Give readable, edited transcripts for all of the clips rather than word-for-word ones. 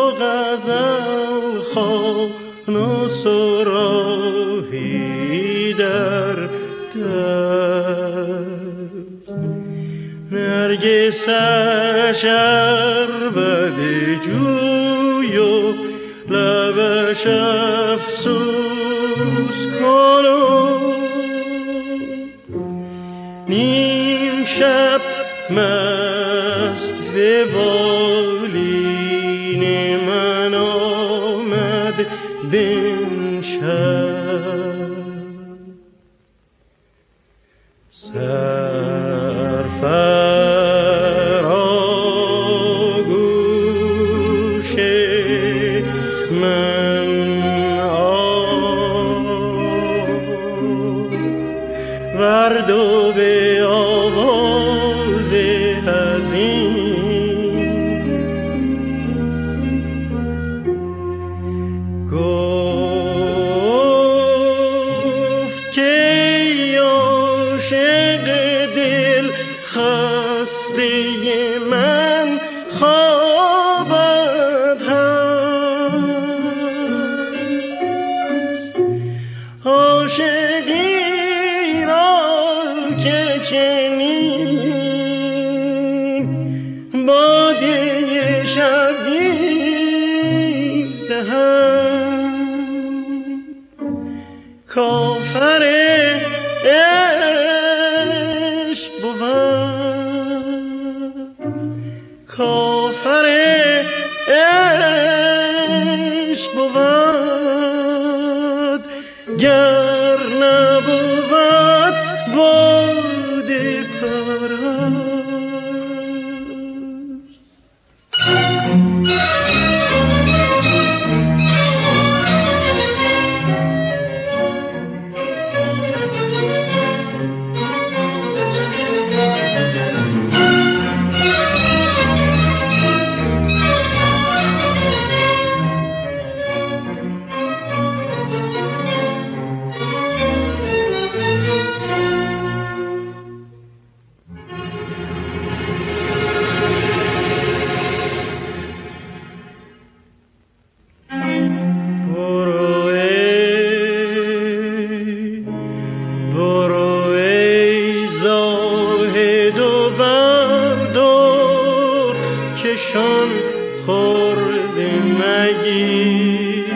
غزل خوان و صراحی در دست، نرگسش عربد جوی و لبش افسوس کنم، نیم شب مست به بالین من آمد بنشست، سرفراگوش من آورد و به آواز حزین گفت که ای عاشق دل خسته من خوابت هست، عاشقی را که چنین باده شبی دهند، کافر عشق بود، کافر عشق بود، گر نبود باده پرست. کشان خورده مگیر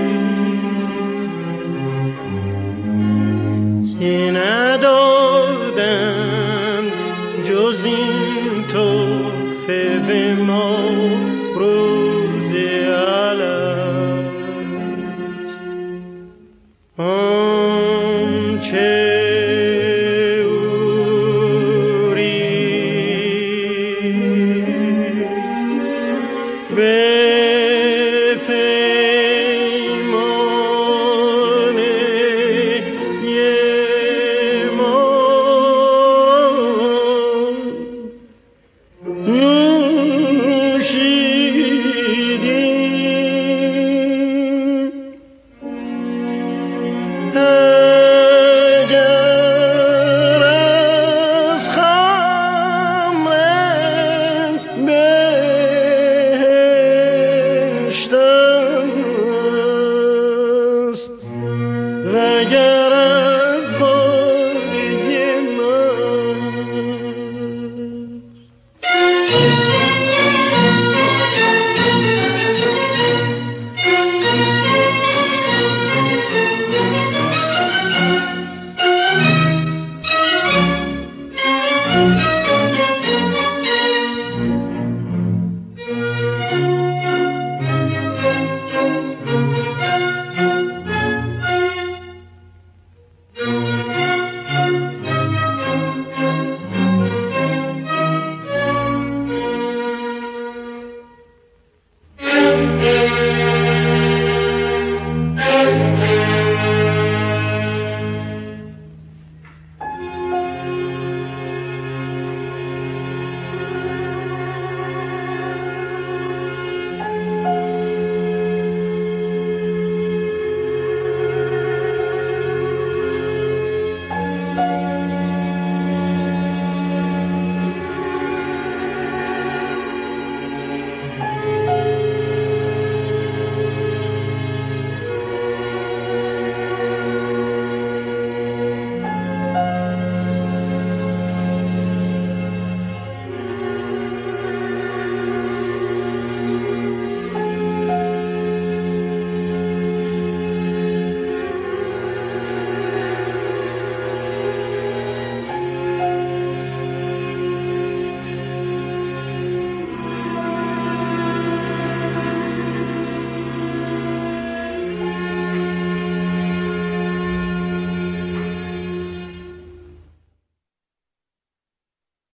که ندادم جز این تحفه به ما روز الست، آنچه به پیمان ما نوشیدیم، اگر از خمر بهشت است، وگر